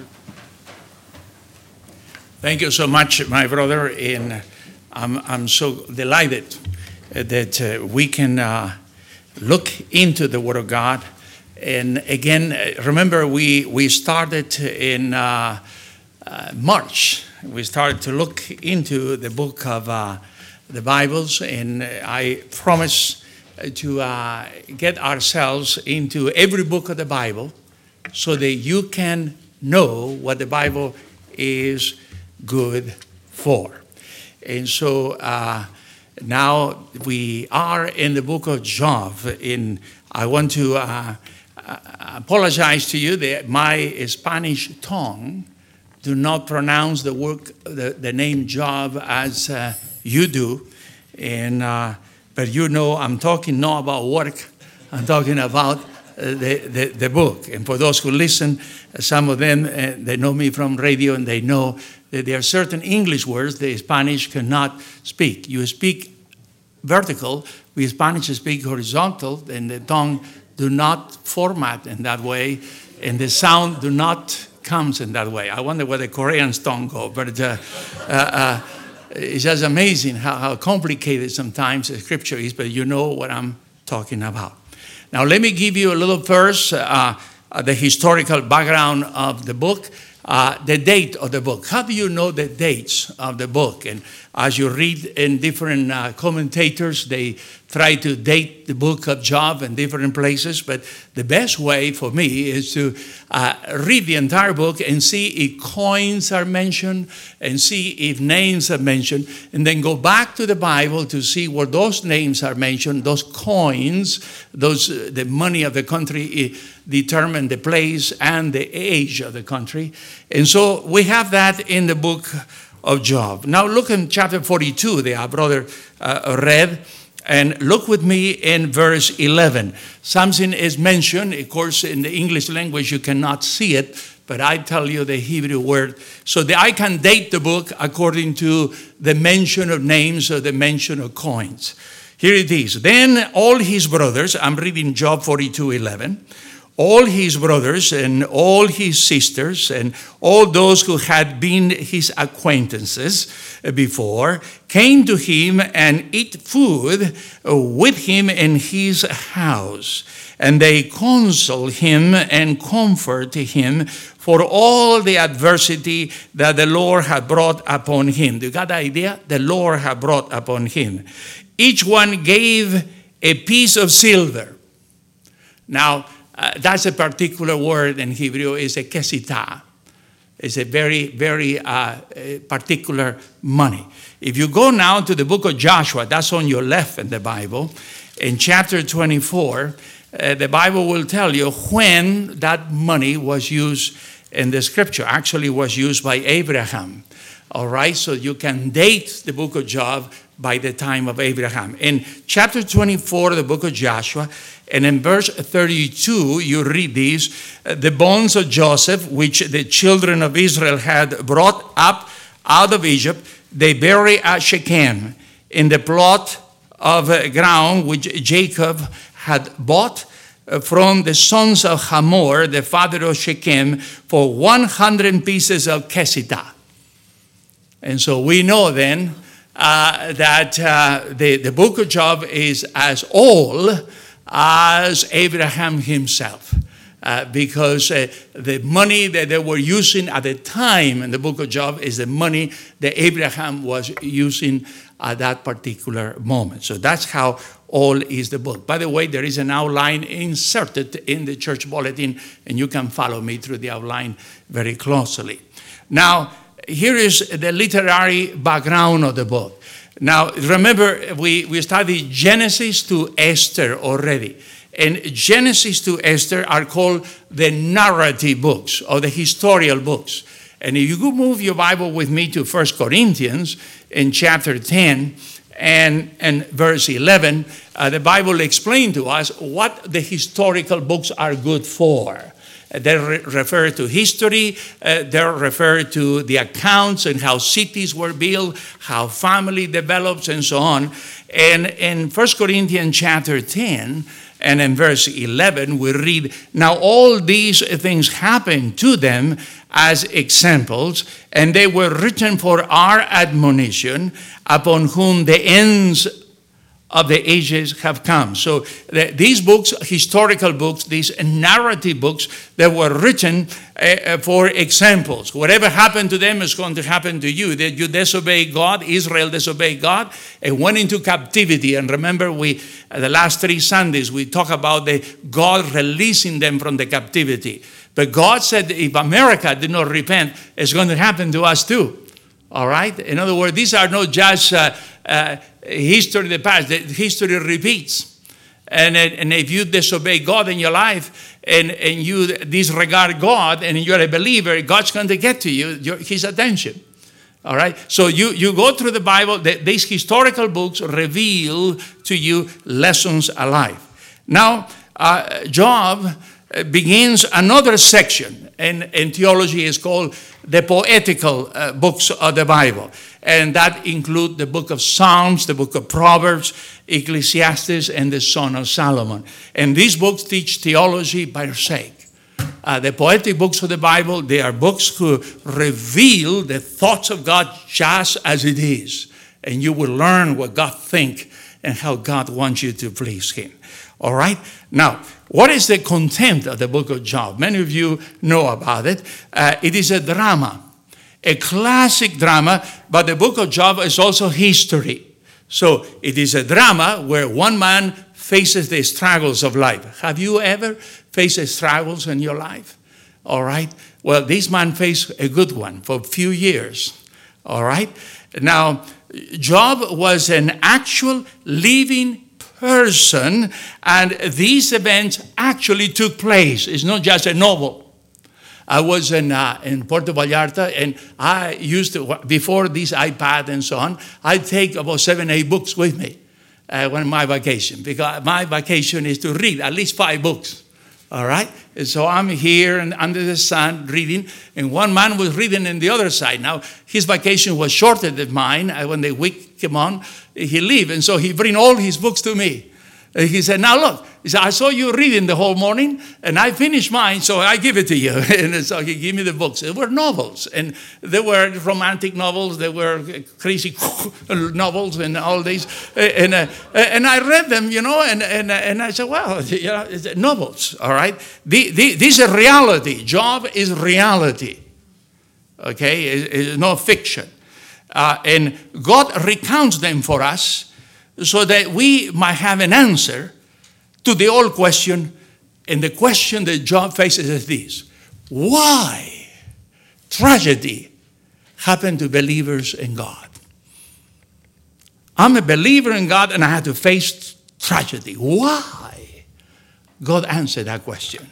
Thank you so much, my brother, and I'm so delighted that we can look into the Word of God. And again, remember we started in March. We started to look into the book of the Bibles, and I promise to get ourselves into every book of the Bible so that you can know what the Bible is good for. And so now we are in the book of Job, and I want to apologize to you that my Spanish tongue do not pronounce the name Job as you do, and but you know I'm talking not about work, I'm talking about the book. And for those who listen, some of them they know me from radio, and they know that there are certain English words the Spanish cannot speak. You speak vertical, we Spanish speak horizontal, and the tongue do not format in that way, and the sound do not comes in that way. I wonder where the Korean's tongue go, but it's just amazing how complicated sometimes the scripture is, but you know what I'm talking about. Now let me give you a little first, the historical background of the book. The date of the book. How do you know the dates of the book? And as you read in different commentators, they try to date the book of Job in different places. But the best way for me is to read the entire book and see if coins are mentioned and see if names are mentioned, and then go back to the Bible to see where those names are mentioned, those coins, the money of the country determine the place and the age of the country. And so we have that in the book of Job. Now look in chapter 42 that our brother read, and look with me in verse 11. Something is mentioned. Of course, in the English language you cannot see it, but I tell you the Hebrew word so that I can date the book according to the mention of names or the mention of coins. Here it is. Then all his brothers, I'm reading Job 42:11. All his brothers and all his sisters and all those who had been his acquaintances before came to him and ate food with him in his house. And they console him and comfort him for all the adversity that the Lord had brought upon him. Do you got the idea? The Lord had brought upon him. Each one gave a piece of silver. Now, that's a particular word in Hebrew, is a kesitah. It's a very, very particular money. If you go now to the book of Joshua, that's on your left in the Bible, in chapter 24, the Bible will tell you when that money was used in the scripture. Actually was used by Abraham. All right, so you can date the book of Job by the time of Abraham. In chapter 24 of the book of Joshua, and in verse 32, you read these, the bones of Joseph, which the children of Israel had brought up out of Egypt, they bury at Shechem in the plot of ground which Jacob had bought from the sons of Hamor, the father of Shechem, for 100 pieces of kesitah. And so we know then that the book of Job is as old as Abraham himself, because the money that they were using at the time in the book of Job is the money that Abraham was using at that particular moment. So that's how old is the book. By the way, there is an outline inserted in the church bulletin, and you can follow me through the outline very closely. Now, here is the literary background of the book. Now, remember, we studied Genesis to Esther already. And Genesis to Esther are called the narrative books or the historical books. And if you could move your Bible with me to 1 Corinthians in chapter 10 and verse 11, the Bible explains to us what the historical books are good for. They refer to history, they refer to the accounts and how cities were built, how family develops, and so on. And in 1 Corinthians chapter 10 and in verse 11, we read, now all these things happened to them as examples, and they were written for our admonition, upon whom the ends of the ages have come. So these books, historical books, these narrative books that were written for examples. Whatever happened to them is going to happen to you. That you disobey God, Israel disobeyed God, and went into captivity. And remember, the last 3 Sundays, we talk about God releasing them from the captivity. But God said if America did not repent, it's going to happen to us too. All right? In other words, these are not just history of the past. The history repeats. And if you disobey God in your life and you disregard God and you're a believer, God's going to get to you, his attention. All right? So you go through the Bible. These historical books reveal to you lessons alive. Now, Job begins another section, and theology is called the poetical books of the Bible. And that include the book of Psalms, the book of Proverbs, Ecclesiastes, and the Song of Solomon. And these books teach theology by sake. The poetic books of the Bible, they are books who reveal the thoughts of God just as it is. And you will learn what God thinks and how God wants you to please him. All right? Now, what is the content of the book of Job? Many of you know about it. It is a drama, a classic drama, but the book of Job is also history. So it is a drama where one man faces the struggles of life. Have you ever faced struggles in your life? All right? Well, this man faced a good one for a few years. All right? Now, Job was an actual living person, and these events actually took place. It's not just a novel. I was in Puerto Vallarta, and I used to, before this iPad and so on, I take about 7-8 books with me on my vacation, because my vacation is to read at least 5 books. All right? And so I'm here and under the sun reading, and one man was reading on the other side. Now, his vacation was shorter than mine. When the week came on, he left, and so he bring all his books to me. And he said, now look, he said, I saw you reading the whole morning, and I finished mine, so I give it to you. And so he gave me the books. They were novels, and they were romantic novels. They were crazy novels and all these. And I read them, and I said, well, it's novels, all right? This is reality. Job is reality, okay? It's not fiction. And God recounts them for us, so that we might have an answer to the old question. And the question that Job faces is this: why tragedy happened to believers in God? I'm a believer in God, and I had to face tragedy. Why? God answered that question.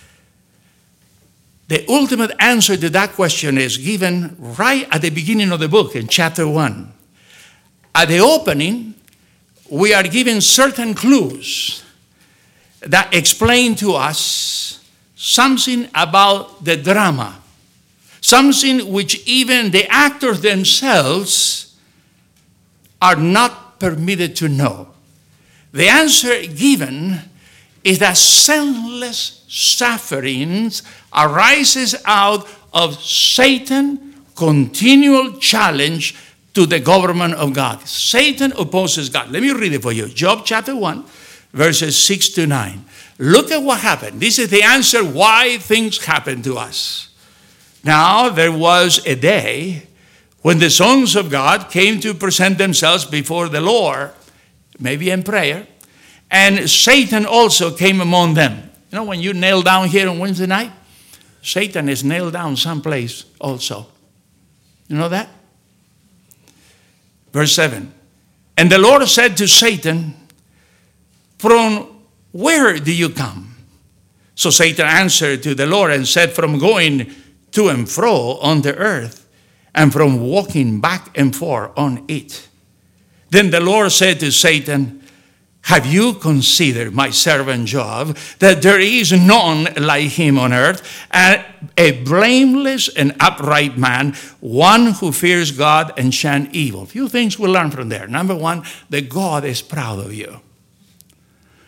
The ultimate answer to that question is given right at the beginning of the book in chapter 1. At the opening, we are given certain clues that explain to us something about the drama, something which even the actors themselves are not permitted to know. The answer given is that senseless sufferings arises out of Satan's continual challenge to the government of God. Satan opposes God. Let me read it for you. Job chapter 1, verses 6 to 9. Look at what happened. This is the answer why things happen to us. Now, there was a day when the sons of God came to present themselves before the Lord, maybe in prayer, and Satan also came among them. You know, when you nail down here on Wednesday night, Satan is nailed down someplace also. You know that? Verse 7. And the Lord said to Satan, from where do you come? So Satan answered to the Lord and said, from going to and fro on the earth, and from walking back and forth on it. Then the Lord said to Satan, have you considered my servant Job, that there is none like him on earth, and a blameless and upright man, one who fears God and shun evil? A few things we'll learn from there. Number one, that God is proud of you.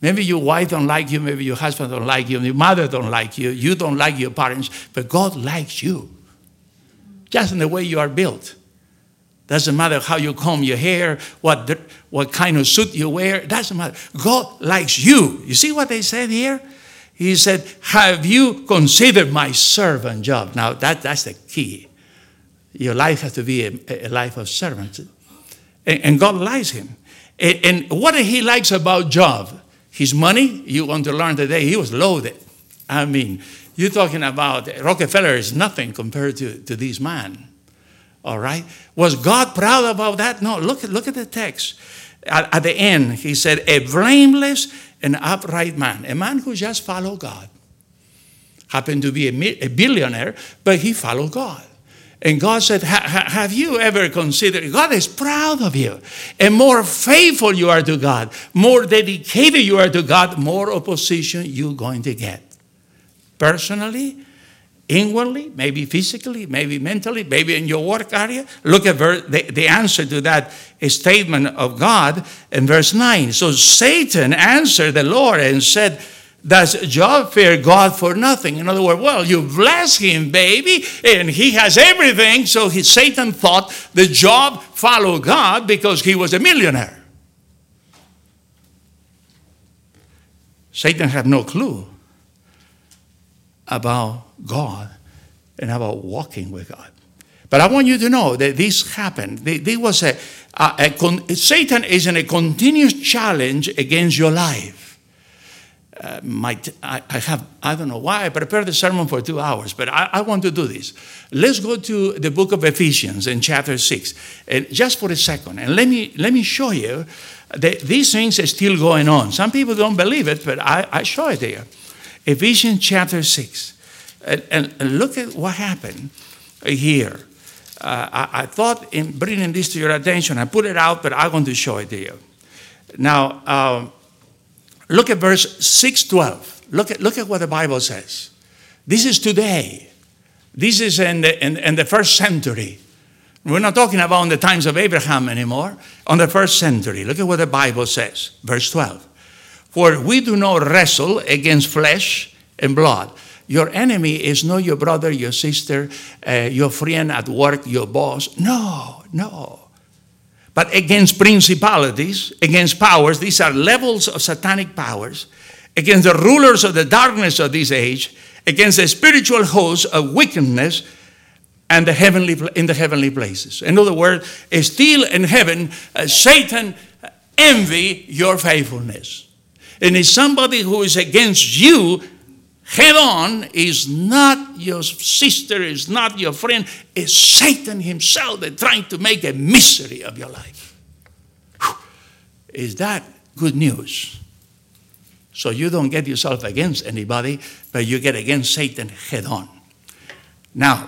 Maybe your wife don't like you, maybe your husband don't like you, your mother don't like you, you don't like your parents, but God likes you. Just in the way you are built. Doesn't matter how you comb your hair, what kind of suit you wear, doesn't matter. God likes you. You see what they said here? He said, have you considered my servant Job? Now, that's the key. Your life has to be a life of servants. And God likes him. And what he likes about Job? His money, you want to learn today, he was loaded. I mean, you're talking about Rockefeller is nothing compared to this man. All right? Was God proud about that? No, look at the text. At the end, he said, a blameless and upright man. A man who just followed God. Happened to be a billionaire, but he followed God. And God said, have you ever considered, God is proud of you. And more faithful you are to God, more dedicated you are to God, more opposition you're going to get. Personally, inwardly, maybe physically, maybe mentally, maybe in your work area. Look at the answer to that statement of God in verse 9. So Satan answered the Lord and said, does Job fear God for nothing? In other words, well, you bless him, baby, and he has everything. So Satan thought that Job followed God because he was a millionaire. Satan had no clue about God and about walking with God. But I want you to know that this happened. There was Satan is in a continuous challenge against your life. I don't know why I prepared the sermon for 2 hours, but I want to do this. Let's go to the book of Ephesians in chapter 6, and just for a second, and let me show you that these things are still going on. Some people don't believe it, but I show it there. Ephesians chapter 6, and look at what happened here. I thought in bringing this to your attention, I put it out, but I'm going to show it to you. Now, look at verse 6:12. Look at what the Bible says. This is today. This is in the first century. We're not talking about in the times of Abraham anymore. On the first century. Look at what the Bible says. Verse 12. For we do not wrestle against flesh and blood. Your enemy is not your brother, your sister, your friend at work, your boss. No. But against principalities, against powers, these are levels of satanic powers, against the rulers of the darkness of this age, against the spiritual hosts of wickedness and in the heavenly places. In other words, still in heaven, Satan envy your faithfulness. And if somebody who is against you head on is not your sister, is not your friend, it's Satan himself that's trying to make a misery of your life. Whew. Is that good news? So you don't get yourself against anybody, but you get against Satan head on. Now,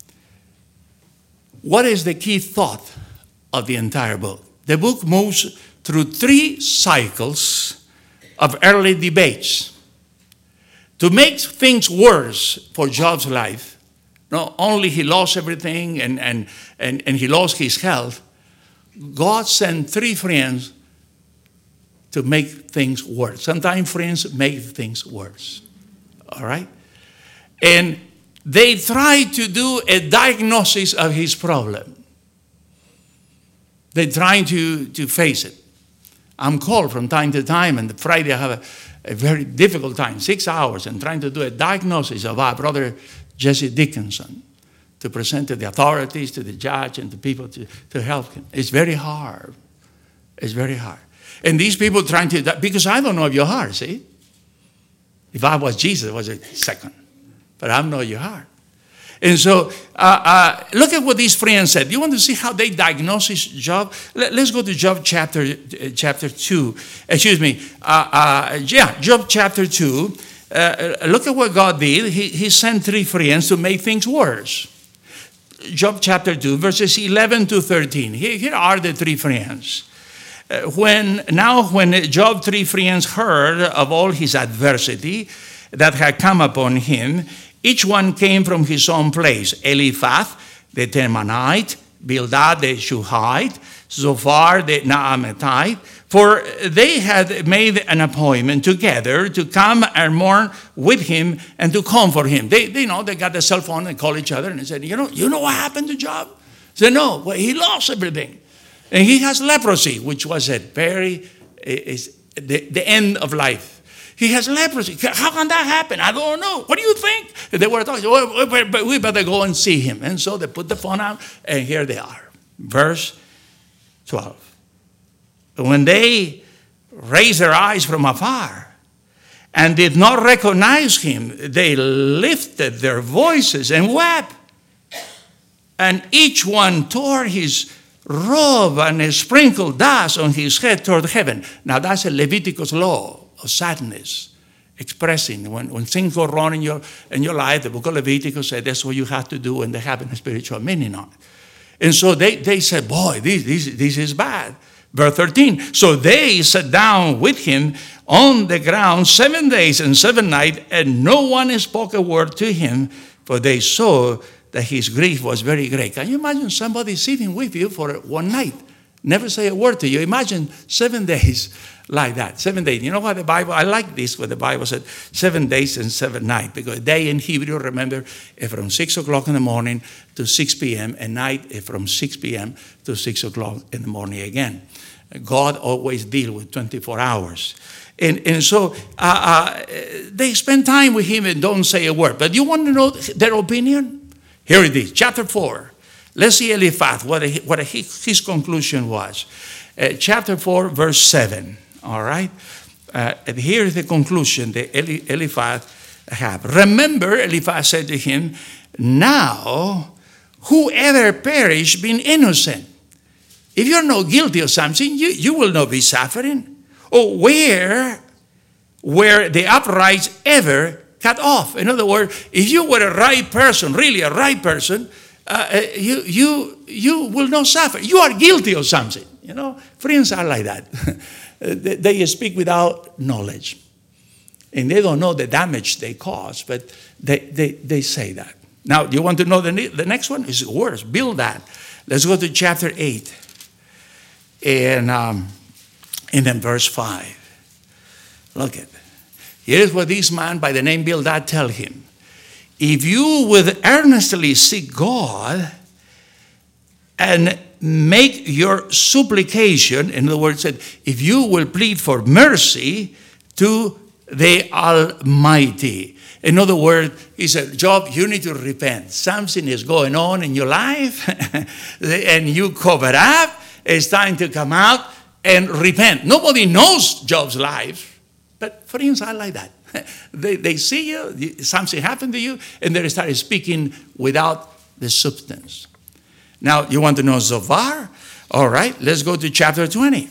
what is the key thought of the entire book? The book moves through 3 cycles of early debates. To make things worse for Job's life, not only he lost everything and he lost his health, God sent 3 friends to make things worse. Sometimes friends make things worse. All right? And they tried to do a diagnosis of his problem. They're trying to face it. I'm called from time to time, and Friday I have a very difficult time, 6 hours, and trying to do a diagnosis of our brother Jesse Dickinson to present to the authorities, to the judge, and to people to help him. It's very hard. It's very hard. And these people trying to, because I don't know your heart, see? If I was Jesus, it was a second. But I know your heart. And so, look at what these friends said. You want to see how they diagnose Job? Let's go to Job chapter 2. Excuse me. Job chapter 2. Look at what God did. He sent 3 friends to make things worse. Job chapter 2, verses 11 to 13. Here are the 3 friends. When Job's 3 friends heard of all his adversity that had come upon him, each one came from his own place. Eliphaz, the Temanite, Bildad the Shuhite, Zophar the Naamatite, for they had made an appointment together to come and mourn with him and to comfort him. They got the cell phone and called each other and said, you know what happened to Job? They said, no, well, he lost everything. And he has leprosy, which was the end of life. He has leprosy. How can that happen? I don't know. What do you think? And they were talking, but we better go and see him. And so they put the phone out, and here they are. Verse 12. When they raised their eyes from afar and did not recognize him, they lifted their voices and wept. And each one tore his robe and sprinkled dust on his head toward heaven. Now that's a Leviticus law of sadness, expressing when things go wrong in your life. The book of Leviticus said that's what you have to do, and they have a spiritual meaning on it. And so they said, boy, this is bad. Verse 13, so they sat down with him on the ground 7 days and 7 nights, and no one spoke a word to him, for they saw that his grief was very great. Can you imagine somebody sitting with you for one night, never say a word to you? Imagine 7 days like that. 7 days. You know what the Bible, I like this, what the Bible said, 7 days and 7 nights. Because day in Hebrew, remember, from 6 o'clock in the morning to 6 p.m. and night from 6 p.m. to 6 o'clock in the morning again. God always deals with 24 hours. And so they spend time with him and don't say a word. But you want to know their opinion? Here it is, chapter 4. Let's see Eliphaz, what his conclusion was. Chapter 4, verse 7. All right? And here's the conclusion that Eliphaz have. Remember, Eliphaz said to him, now, whoever perished being innocent. If you're not guilty of something, you will not be suffering. Or where were the upright ever cut off? In other words, if you were a right person, really a right person, you will not suffer. You are guilty of something. Friends are like that. They speak without knowledge. And they don't know the damage they cause, but they say that. Now, you want to know the next one? It's worse. Bildad. Let's go to chapter 8. And then verse 5. Look at it. Here's what this man by the name Bildad tell him. If you would earnestly seek God and make your supplication, in other words, if you will plead for mercy to the Almighty. In other words, he said, Job, you need to repent. Something is going on in your life and you cover up. It's time to come out and repent. Nobody knows Job's life, but friends are like that. They see you, something happened to you, and they start speaking without the substance. Now, you want to know Zophar? All right, let's go to chapter 20.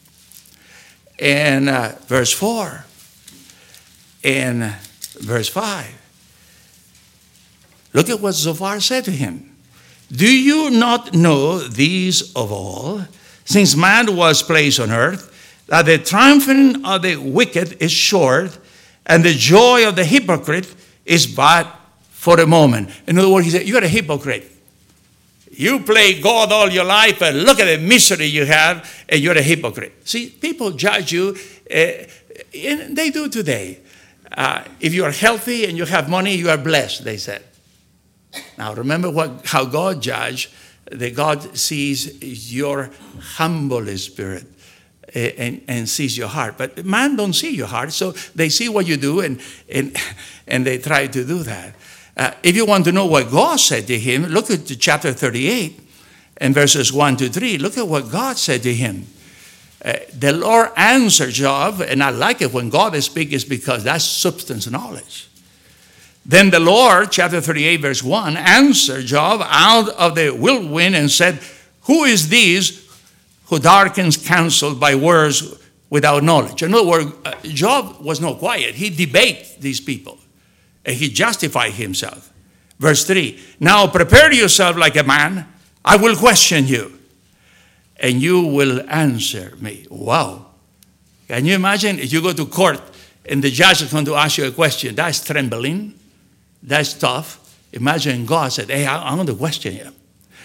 And verse 4. And verse 5. Look at what Zophar said to him. Do you not know these of all, since man was placed on earth, that the triumphing of the wicked is short, and the joy of the hypocrite is but for a moment? In other words, he said, you're a hypocrite. You play God all your life, and look at the misery you have, and you're a hypocrite. See, people judge you, and they do today. If you are healthy and you have money, you are blessed, they said. Now, remember how God judged. That God sees your humble spirit and sees your heart. But man don't see your heart, so they see what you do, and they try to do that. If you want to know what God said to him, look at chapter 38 and verses 1 to 3. Look at what God said to him. The Lord answered Job, and I like it when God speaks because that's substance knowledge. Then the Lord, chapter 38, verse 1, answered Job out of the whirlwind and said, who is this who darkens counsel by words without knowledge? In other words, Job was not quiet. He debated these people, and he justified himself. Verse 3, now prepare yourself like a man. I will question you, and you will answer me. Wow. Can you imagine if you go to court and the judge is going to ask you a question? That's trembling. That's tough. Imagine God said, hey, I'm going to question you.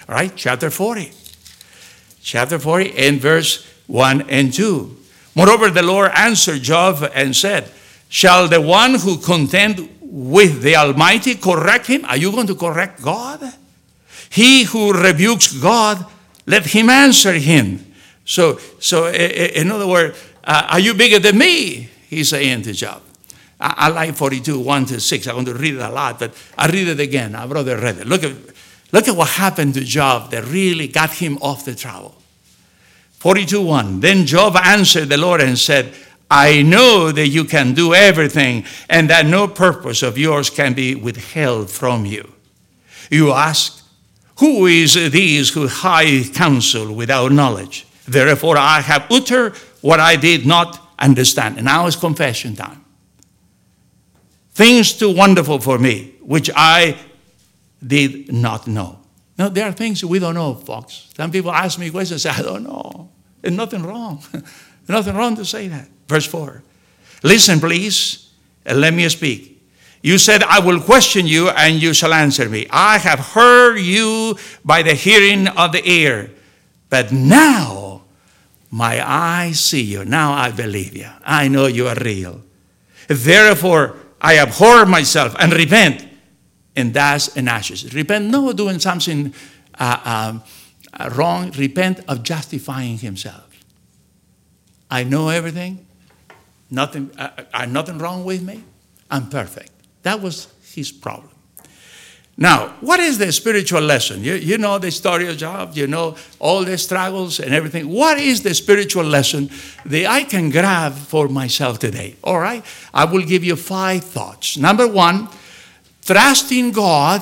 All right, chapter 40. Chapter 40 and verse 1 and 2. Moreover, the Lord answered Job and said, shall the one who contend with the Almighty correct him? Are you going to correct God? He who rebukes God, let him answer him. So in other words, are you bigger than me? He's saying to Job. I like 42, 1-6. I'm going to read it a lot, but I read it again. Our brother read it. Look at what happened to Job that really got him off the travel. 42:1. Then Job answered the Lord and said, I know that you can do everything and that no purpose of yours can be withheld from you. You ask, who is these who hide counsel without knowledge? Therefore I have uttered what I did not understand. And now it's confession time. Things too wonderful for me, which I did not know. Now, there are things we don't know, folks. Some people ask me questions, I say, I don't know. There's nothing wrong. There's nothing wrong to say that. Verse 4. Listen, please, and let me speak. You said, I will question you, and you shall answer me. I have heard you by the hearing of the ear, but now my eyes see you. Now I believe you. I know you are real. Therefore, I abhor myself and repent in dust and ashes. Repent, no nodoing something wrong. Repent of justifying himself. I know everything. Nothing wrong with me. I'm perfect. That was his problem. Now, what is the spiritual lesson? You know the story of Job. You know all the struggles and everything. What is the spiritual lesson that I can grab for myself today? All right? I will give you 5 thoughts. Number 1, trusting God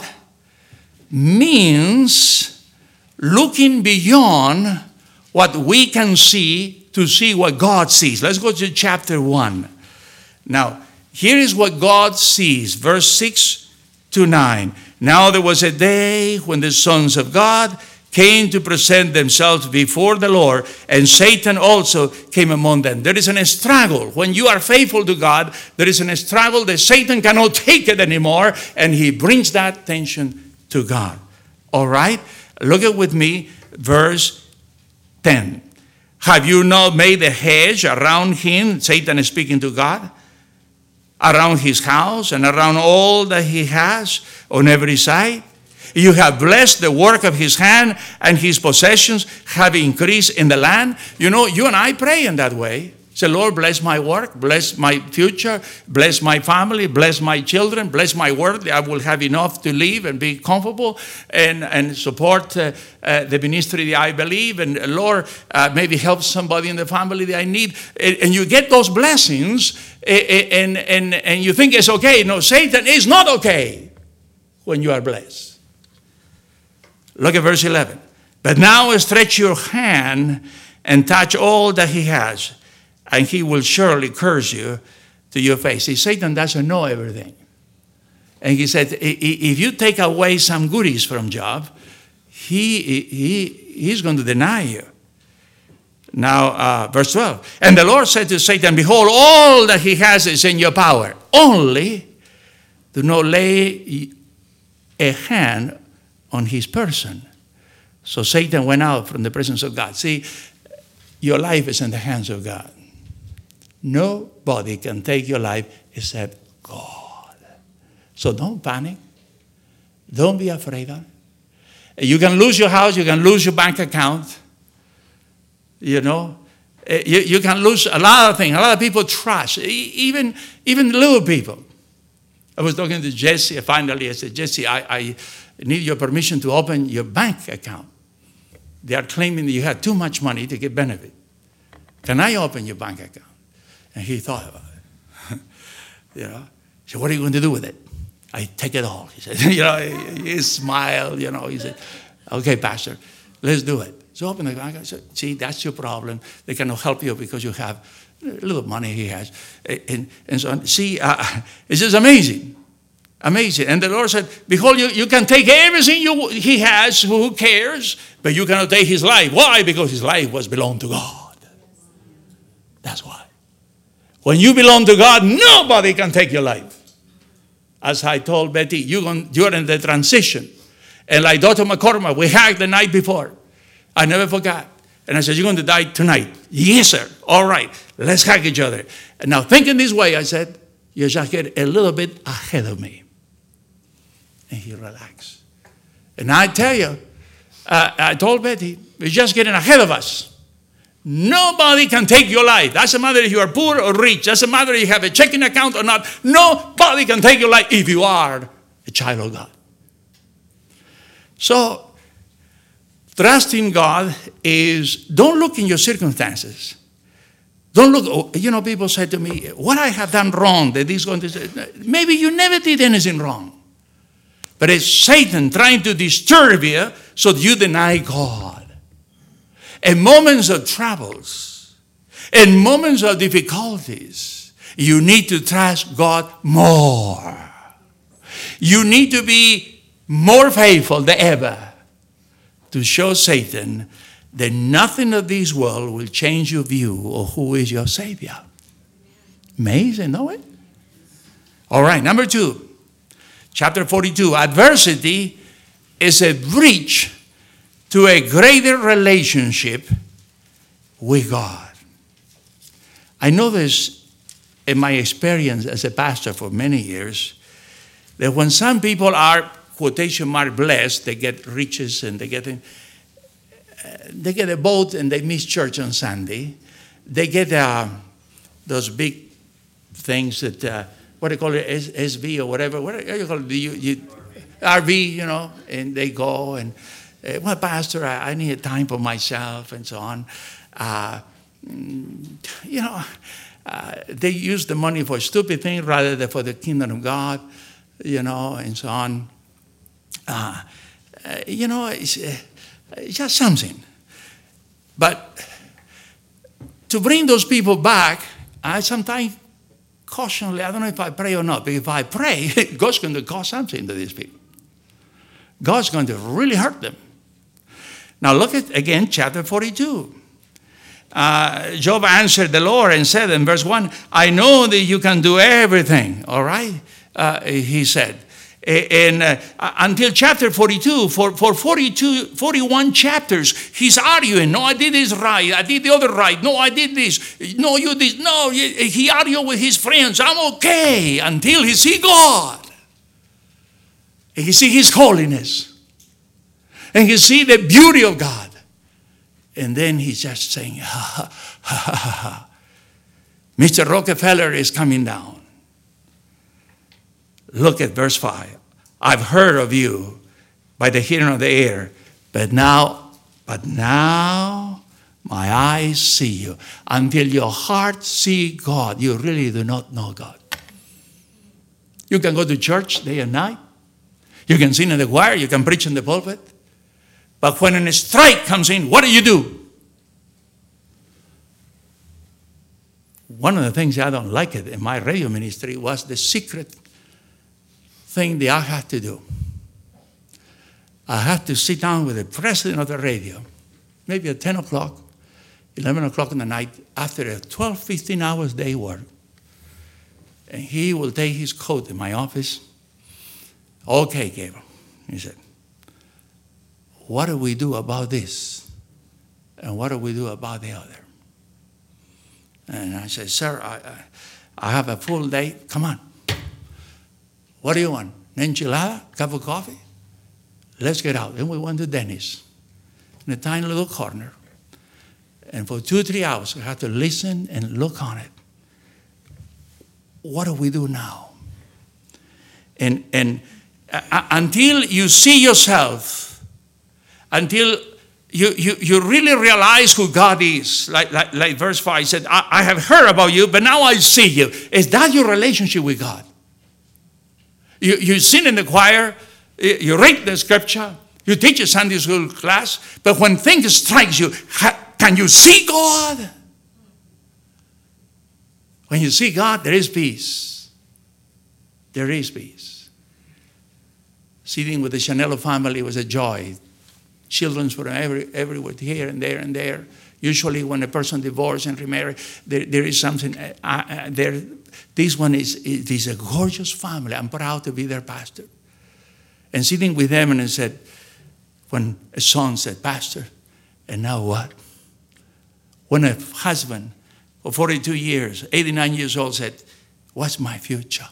means looking beyond what we can see to see what God sees. Let's go to chapter 1. Now, here is what God sees. Verse 6-9. Now there was a day when the sons of God came to present themselves before the Lord, and Satan also came among them. There is a struggle. When you are faithful to God, there is a struggle that Satan cannot take it anymore, and he brings that tension to God. All right? Look at with me, verse 10. Have you not made a hedge around him? Satan is speaking to God. Around his house and around all that he has on every side. You have blessed the work of his hand, and his possessions have increased in the land. You know, you and I pray in that way. Say, Lord, bless my work, bless my future, bless my family, bless my children, bless my work. I will have enough to live and be comfortable and support the ministry that I believe. And Lord, maybe help somebody in the family that I need. And you get those blessings, and you think it's okay. No, Satan is not okay when you are blessed. Look at verse 11. But now stretch your hand and touch all that he has, and he will surely curse you to your face. See, Satan doesn't know everything. And he said, if you take away some goodies from Job, he's going to deny you. Now, verse 12. And the Lord said to Satan, behold, all that he has is in your power. Only do not lay a hand on his person. So Satan went out from the presence of God. See, your life is in the hands of God. Nobody can take your life except God. So don't panic. Don't be afraid of it. You can lose your house. You can lose your bank account. You know. You can lose a lot of things. A lot of people trust. Even little people. I was talking to Jesse. Finally, I said, Jesse, I need your permission to open your bank account. They are claiming that you have too much money to get benefit. Can I open your bank account? And he thought about it. You know, so what are you going to do with it? I take it all. He said, he smiled, He said, okay, Pastor, let's do it. So open the bank. I said, see, that's your problem. They cannot help you because you have a little money he has. And so on. See, it's just amazing. Amazing. And the Lord said, behold, you can take everything he has, who cares, but you cannot take his life. Why? Because his life belonged to God. That's why. When you belong to God, nobody can take your life. As I told Betty, you're in the transition. And like Dr. McCormick, we hugged the night before. I never forgot. And I said, you're going to die tonight. Yes, sir. All right. Let's hug each other. And now thinking this way, I said, you just get a little bit ahead of me. And he relaxed. And I tell you, I told Betty, you're just getting ahead of us. Nobody can take your life. Doesn't matter if you are poor or rich. Doesn't matter if you have a checking account or not. Nobody can take your life if you are a child of God. So, trusting God is, don't look in your circumstances. Don't look, people say to me, what I have done wrong that this going to say, maybe you never did anything wrong. But it's Satan trying to disturb you so that you deny God. In moments of troubles, in moments of difficulties, you need to trust God more. You need to be more faithful than ever to show Satan that nothing of this world will change your view of who is your Savior. Amazing, no it? All right, number 2, chapter 42. Adversity is a bridge to a greater relationship with God. I know this in my experience as a pastor for many years, that when some people are, quotation mark, blessed, they get riches and they get a boat and they miss church on Sunday. They get those big things that, what do you call it, SV or whatever. What do you call it? RV, and they go and, well, Pastor, I need time for myself and so on. They use the money for stupid things rather than for the kingdom of God, and so on. It's just something. But to bring those people back, I sometimes cautionally, I don't know if I pray or not, but if I pray, God's going to cause something to these people. God's going to really hurt them. Now look at, again, chapter 42. Job answered the Lord and said in verse 1, I know that you can do everything, all right? He said. And until chapter 42, for 41 chapters, he's arguing. No, I did this right. I did the other right. No, I did this. No, you did. No, he argued with his friends. I'm okay until he see God. And he see his holiness. And he see the beauty of God. And then he's just saying, ha, ha, ha, ha, ha. Mr. Rockefeller is coming down. Look at verse 5. I've heard of you by the hearing of the air, but now my eyes see you. Until your heart see God, you really do not know God. You can go to church day and night. You can sing in the choir. You can preach in the pulpit. But when a strike comes in, what do? One of the things I don't like it in my radio ministry was the secret thing that I had to do. I had to sit down with the president of the radio, maybe at 10 o'clock, 11 o'clock in the night, after a 12, 15 hours day work. And he will take his coat in my office. Okay, Gabriel, he said, what do we do about this? And what do we do about the other? And I said, sir, I have a full day. Come on. What do you want? An enchilada? Cup of coffee? Let's get out. Then we went to Denny's in a tiny little corner. And for 2 or 3 hours, we had to listen and look on it. What do we do now? And until you see yourself, until you really realize who God is, like verse 5 said, I have heard about you, but now I see you. Is that your relationship with God? You sing in the choir, you read the scripture, you teach a Sunday school class, but when things strike you, can you see God? When you see God, there is peace. There is peace. Sitting with the Chanello family was a joy. Children from everywhere, here and there and there. Usually when a person divorces and remarries, there is something there. This one is a gorgeous family. I'm proud to be their pastor. And sitting with them and I said, When a son said, Pastor, and now what? When a husband for 42 years, 89 years old, said, what's my future?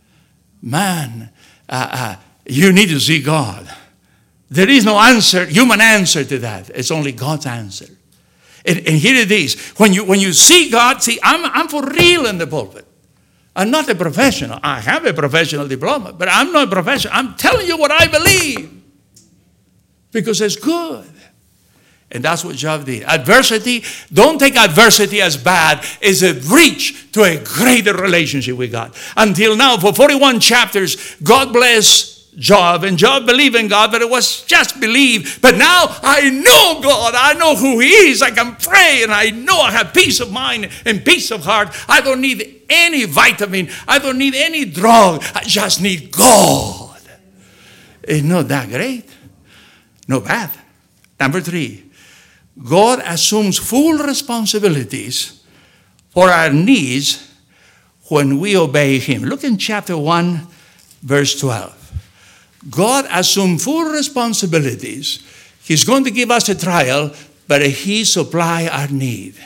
Man, you need to see God. There is no answer, human answer to that. It's only God's answer. And here it is. When you see God, see, I'm for real in the pulpit. I'm not a professional. I have a professional diploma, but I'm not a professional. I'm telling you what I believe. Because it's good. And that's what Job did. Adversity, don't take adversity as bad. It's a bridge to a greater relationship with God. Until now, for 41 chapters, God blessed Job, and Job believed in God, but it was just belief. But now I know God. I know who He is. I can pray, and I know I have peace of mind and peace of heart. I don't need any vitamin. I don't need any drug. I just need God. It's not that great. No bad. Number 3, God assumes full responsibilities for our needs when we obey Him. Look in chapter 1, verse 12. God assumed full responsibilities. He's going to give us a trial, but He supply our need.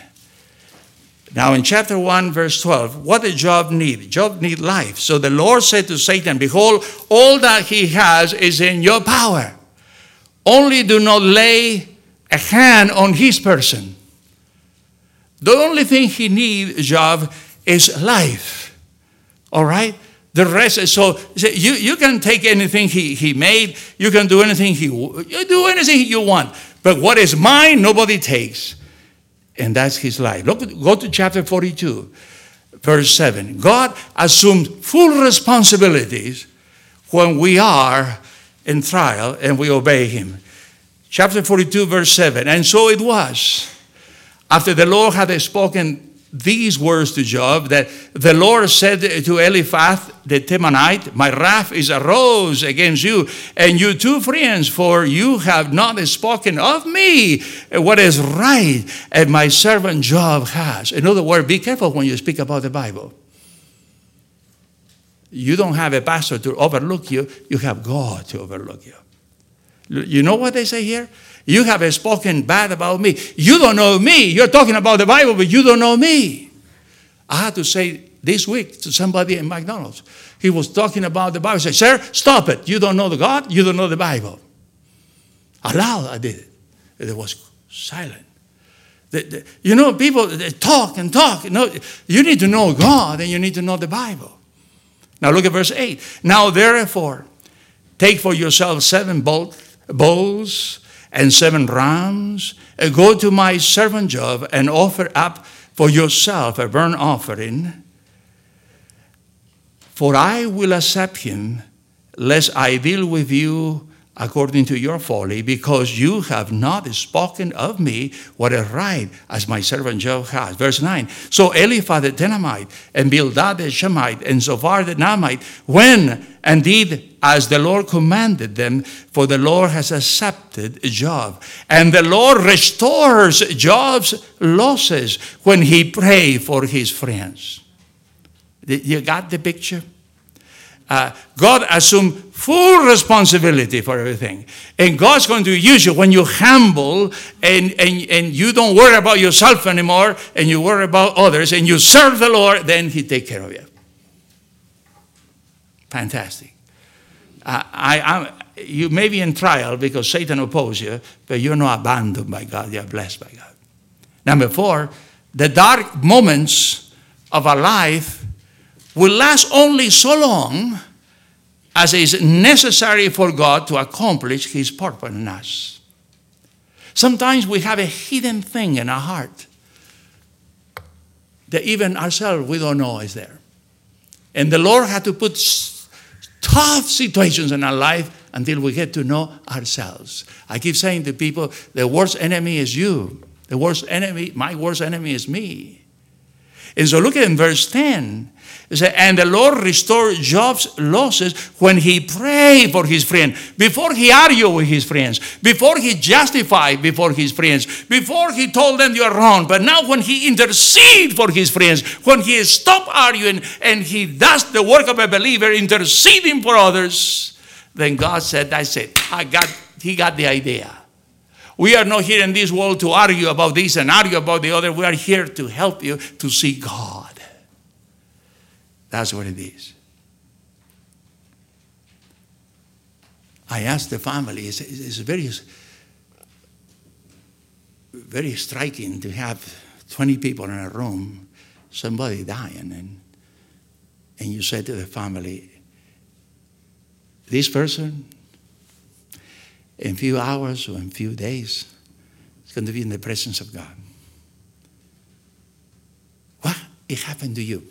Now in chapter 1, verse 12, what did Job need? Job need life. So the Lord said to Satan, behold, all that he has is in your power. Only do not lay a hand on his person. The only thing he needs, Job, is life. All right? The rest is so you can take anything he made. You can do anything you do anything you want. But what is mine, nobody takes. And that's his life. Go to chapter 42, verse 7. God assumed full responsibilities when we are in trial and we obey Him. Chapter 42, verse 7. And so it was, after the Lord had spoken these words to Job, that the Lord said to Eliphaz the Temanite, my wrath is arose against you, and you two friends, for you have not spoken of me what is right, and my servant Job has. In other words, be careful when you speak about the Bible. You don't have a pastor to overlook you. You have God to overlook you. You know what they say here? You have spoken bad about me. You don't know me. You're talking about the Bible, but you don't know me. I had to say this week to somebody in McDonald's. He was talking about the Bible. I said, sir, stop it. You don't know the God. You don't know the Bible. Aloud, I did it. It was silent. You know, people they talk and talk. You need to know God and you need to know the Bible. Now look at verse 8. Now therefore, take for yourself 7 bulls and 7 rams, and go to my servant Job and offer up for yourself a burnt offering. For I will accept him, lest I deal with you according to your folly, because you have not spoken of me what is right, as my servant Job has. Verse 9. So Eliphaz the Temanite, and Bildad the Shemite, and Zophar the Naamite went and did as the Lord commanded them, for the Lord has accepted Job. And the Lord restores Job's losses when he prayed for his friends. You got the picture? God assumed full responsibility for everything. And God's going to use you when you're humble and you don't worry about yourself anymore and you worry about others and you serve the Lord, then He take care of you. Fantastic. You may be in trial because Satan opposes you, but you're not abandoned by God. You're blessed by God. Number 4, the dark moments of our life will last only so long as is necessary for God to accomplish His purpose in us. Sometimes we have a hidden thing in our heart that even ourselves we don't know is there. And the Lord had to put tough situations in our life until we get to know ourselves. I keep saying to people, the worst enemy is you. The worst enemy, my worst enemy is me. And so look at in verse 10. It says, and the Lord restored Job's losses when he prayed for his friend. Before he argued with his friends. Before he justified before his friends. Before he told them you're wrong. But now when he interceded for his friends. When he stopped arguing and he does the work of a believer, interceding for others. Then God said, that's it. I got he got the idea. We are not here in this world to argue about this and argue about the other. We are here to help you to see God. That's what it is. I asked the family, it's very, very striking to have 20 people in a room, somebody dying, and you say to the family, this person, in a few hours or in a few days, is going to be in the presence of God. What? It happened to you.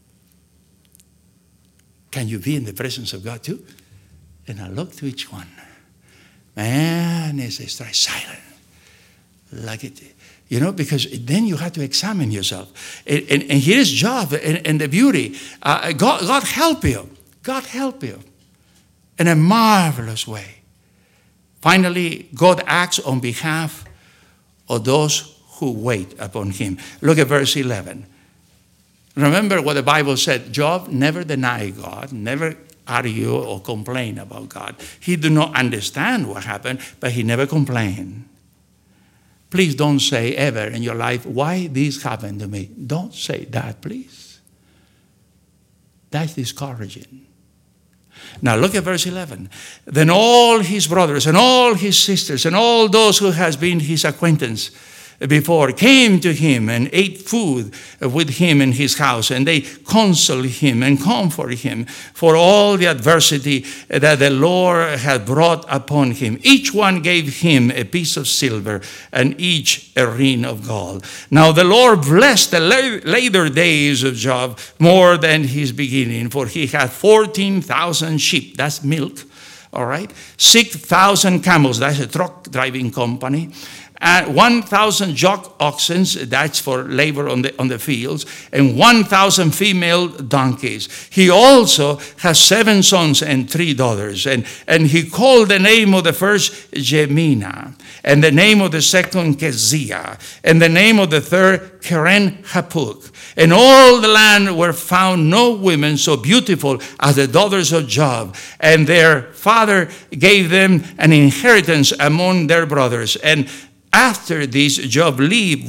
Can you be in the presence of God too? And I look to each one. Man, they stay silent. Like it, because then you have to examine yourself. And here's job and the beauty. God help you. God help you in a marvelous way. Finally, God acts on behalf of those who wait upon him. Look at verse 11. Remember what the Bible said. Job never denied God, never argue or complain about God. He did not understand what happened, but he never complained. Please don't say ever in your life, why this happened to me? Don't say that, please. That's discouraging. Now look at verse 11. Then all his brothers and all his sisters and all those who has been his acquaintance before came to him and ate food with him in his house, and they consoled him and comforted him for all the adversity that the Lord had brought upon him. Each one gave him a piece of silver and each a ring of gold. Now the Lord blessed the later days of Job more than his beginning, for he had 14,000 sheep, that's milk, all right, 6,000 camels, that's a truck driving company, 1,000 yoke oxen, that's for labor on the fields, and 1,000 female donkeys. He also has 7 sons and 3 daughters. And he called the name of the first Jemina, and the name of the second Keziah, and the name of the third Keren Hapuk. And all the land were found no women so beautiful as the daughters of Job. And their father gave them an inheritance among their brothers. And after this, Job lived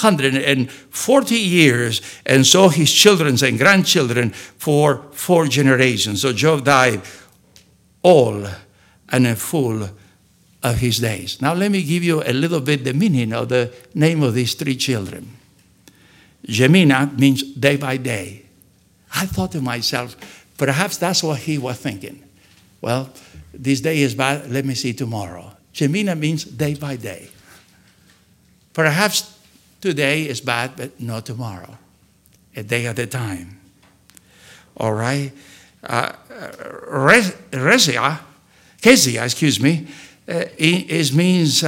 140 years, and saw his children and grandchildren for 4 generations. So Job died all and in full of his days. Now let me give you a little bit the meaning of the name of these 3 children. Jemina means day by day. I thought to myself, perhaps that's what he was thinking. Well, this day is bad, let me see tomorrow. Jemina means day by day. Perhaps today is bad, but not tomorrow. A day at a time. All right? Keziah, means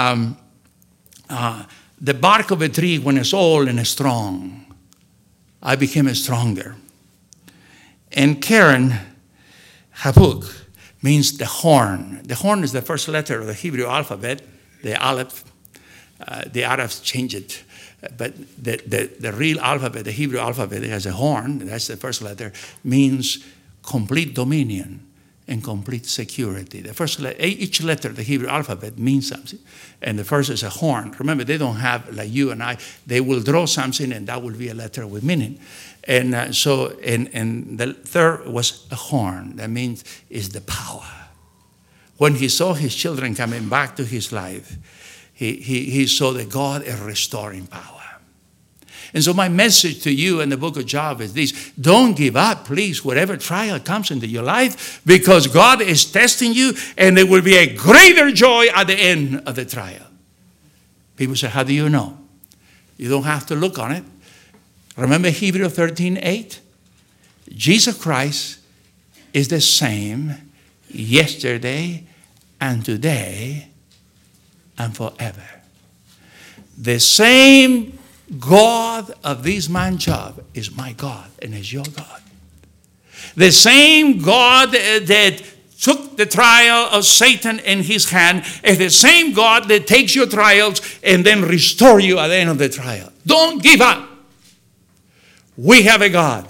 the bark of a tree when it's old and strong. I became stronger. And Keren Hapuk means the horn. The horn is the first letter of the Hebrew alphabet, the Aleph. The Arabs changed it, but the real alphabet, the Hebrew alphabet, it has a horn, that's the first letter, means complete dominion and complete security. The first each letter of the Hebrew alphabet means something, and the first is a horn. Remember, they don't have, like you and I, they will draw something and that will be a letter with meaning. And and the third was a horn. That means is the power. When he saw his children coming back to his life, He saw that God is restoring power. And so my message to you in the book of Job is this. Don't give up, please, whatever trial comes into your life, because God is testing you, and there will be a greater joy at the end of the trial. People say, how do you know? You don't have to look on it. Remember Hebrews 13:8? Jesus Christ is the same yesterday and today and forever. The same God of this man Job is my God and is your God. The same God that took the trial of Satan in his hand is the same God that takes your trials and then restore you at the end of the trial. Don't give up. We have a God.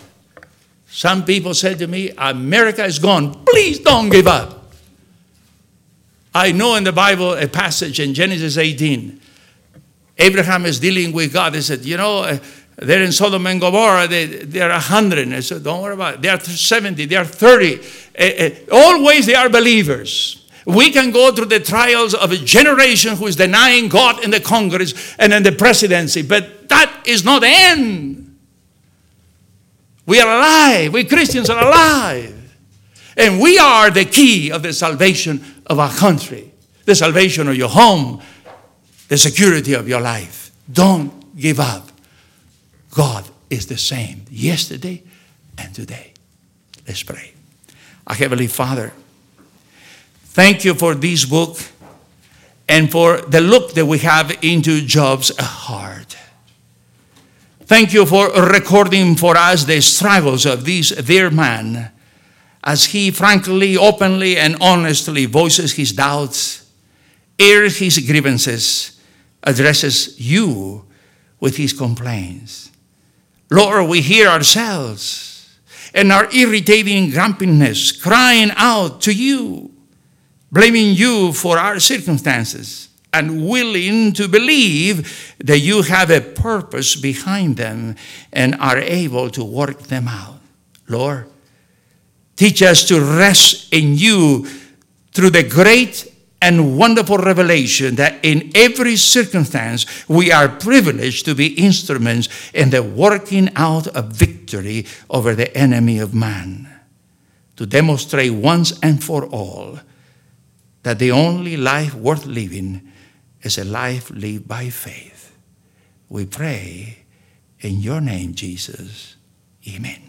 Some people said to me, America is gone. Please don't give up. I know in the Bible a passage in Genesis 18. Abraham is dealing with God. He said, they're in Sodom and Gomorrah. They're 100. I said, don't worry about it. They are 70. They are 30. Always they are believers. We can go through the trials of a generation who is denying God in the Congress and in the presidency. But that is not the end. We are alive. We Christians are alive. And we are the key of the salvation of our country. The salvation of your home. The security of your life. Don't give up. God is the same yesterday and today. Let's pray. Our Heavenly Father, thank you for this book and for the look that we have into Job's heart. Thank you for recording for us the struggles of this dear man as he frankly, openly, and honestly voices his doubts, airs his grievances, addresses you with his complaints. Lord, we hear ourselves and our irritating grumpiness crying out to you, blaming you for our circumstances and willing to believe that you have a purpose behind them and are able to work them out. Lord, teach us to rest in you through the great and wonderful revelation that in every circumstance we are privileged to be instruments in the working out of victory over the enemy of man, to demonstrate once and for all that the only life worth living is a life lived by faith. We pray in your name, Jesus. Amen.